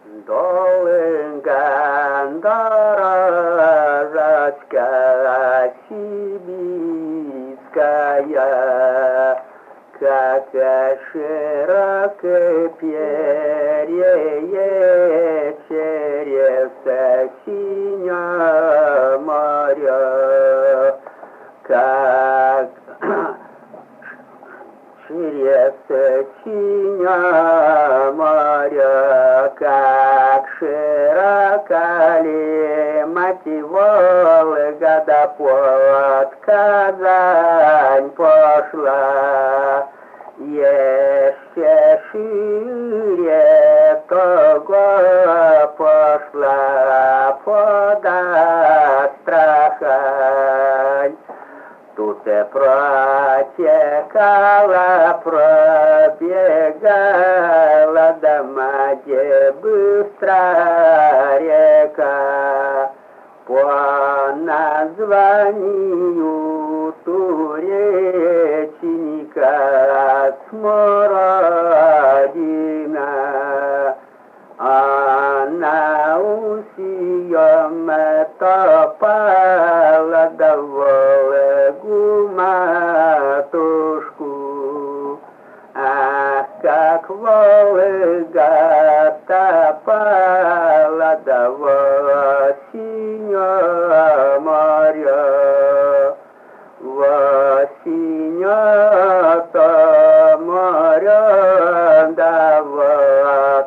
Долго дорожка сибирская, как широкое перье через синее море, как через синее море, как широко лимать Волга, да под Казань пошла. Еще шире того пошла под Астрахань. Тут протекала, пробегала дома, где быстро река. По названию Туреченька Смородина, а на усием топала да Волгу матушку. Ах, как Волга топала да во синее море, во синее море, да во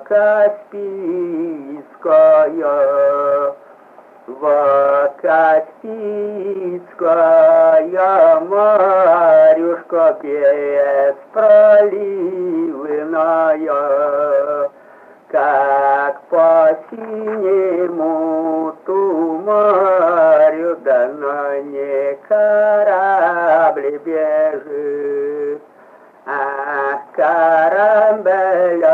Каспийское, во Каспийское морюшко беспроливное, как по синему тумарю, да на не корабль бежит. Ах, корабль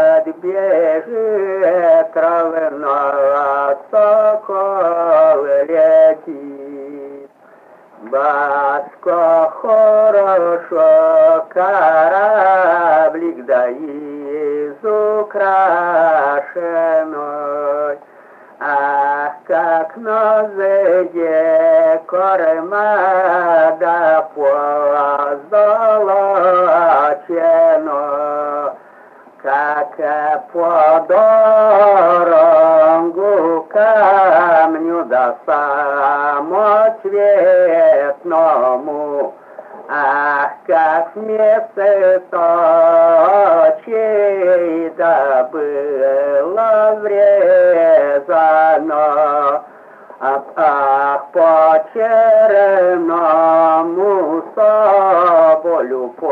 отбежит, равно сокол летит. Баско хорошо кораблик, да изукрашенной. Ах, как на зеде корма да позолочено, как по дорогу камню да самоцветному. Ах, как вместо точей да было врезано, ах, по черному соболю, по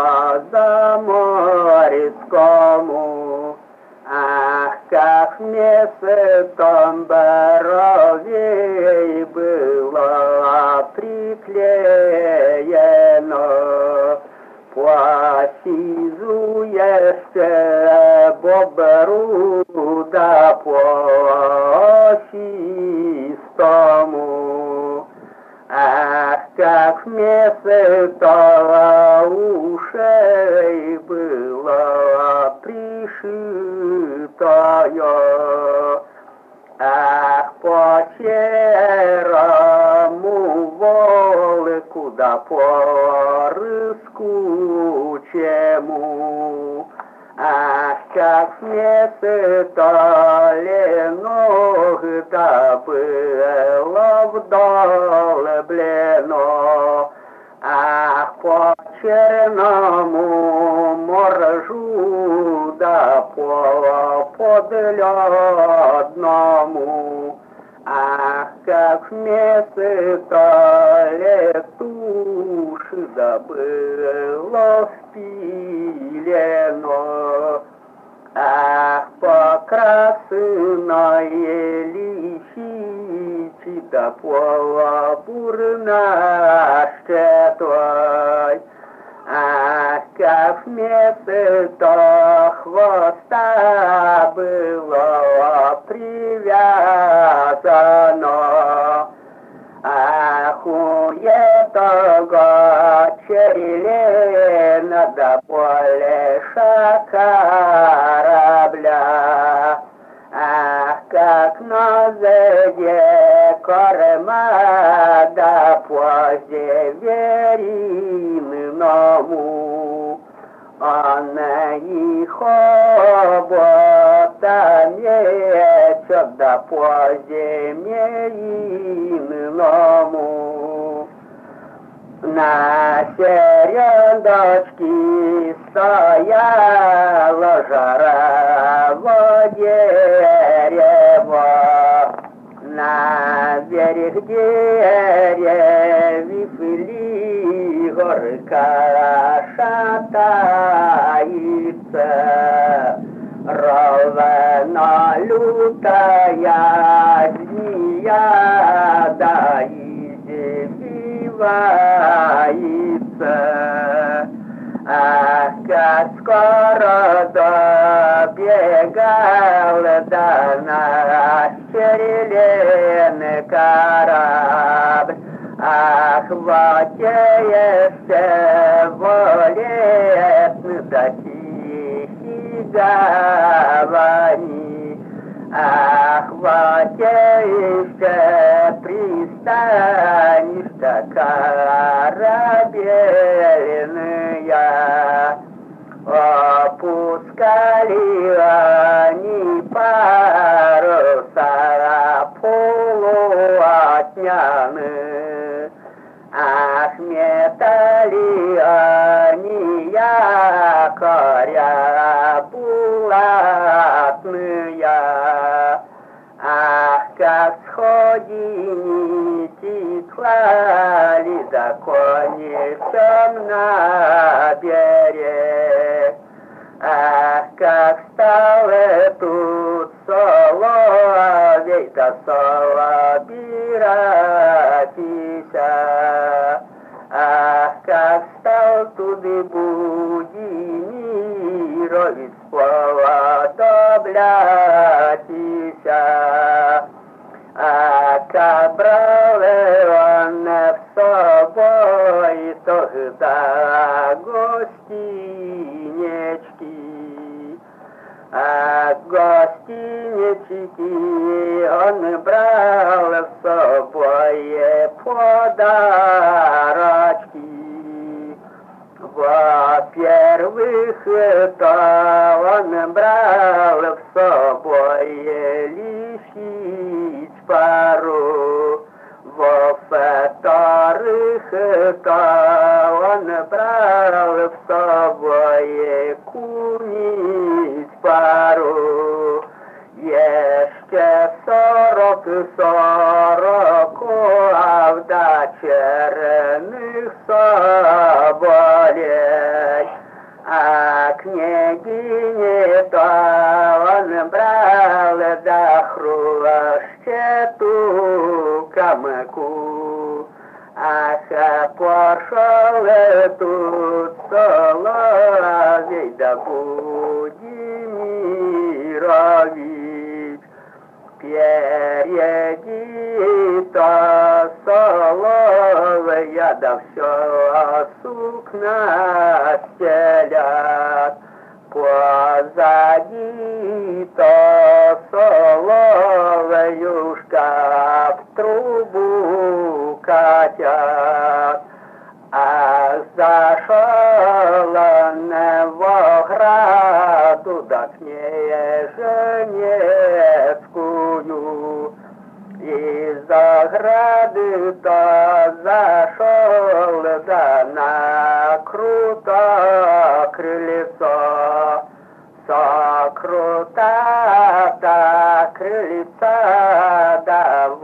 заморскому. Ах, как вместо бровей было приклеено, по сизуешься бобру да по систому. Ах, как вместо ушей было пришитое, ах, по серому волку да по рыскучему. Ах, как вместо леног да было вдолблено, ах, по черному моржу да по подледному. Ах, как вместо летуши да было спилено, ах, по красной лисице да по бурнашкетой. Ах, как вместо хвоста было привязано, ах, у этого черелена да больше корабля, как на заде корма, да позже веринному. Она их обота мечет, да позже меринному. На середочке стояло жарово дерево, на берег деревьев ли горка шатается, ровно лютая змея, да извивается. Ах, как скоро добегал до нас черелен корабль. Ах, вотеешься волет до тихой гавани. Ах, вотеешься пристанешь-то корабельная. Опускали они паруса полуотняны. Ах, метали они якоря булатные. Ах, как сходите клали да конечом на берег. Ах, как стало тут соловей да соловиротися. Ах, как стал туды Будимирович сподоблятися. А как брал он в собой тогда гостинечки. А гостинечки он брал в собой подарочки. Во-первых, то он брал в собой лисиц пару. Во-вторых, то он брал в собой куниц пару. Еще 40 дочерных соболей. А княгине то он брал за хрущету камыку. Ах, пошел тут соловей да Будимирович. Впереди-то соловья да все сукна стелят. Позади-то соловьюшка в трубу катят. Ах, зашел он в ограду да княженецкую. Из ограды-то зашел да на круто крыльцо. Со крута-то крыльца да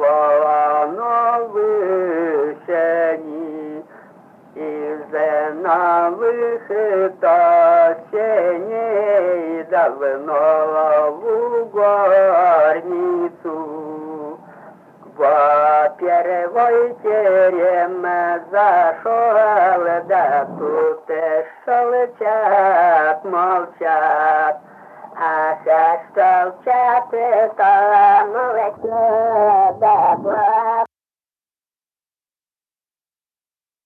волновыщени. Из новых-то сеней давно в горницу. Во первый терем зашел, да тут шелчат, молчат. Ах, шелчат это молчат, да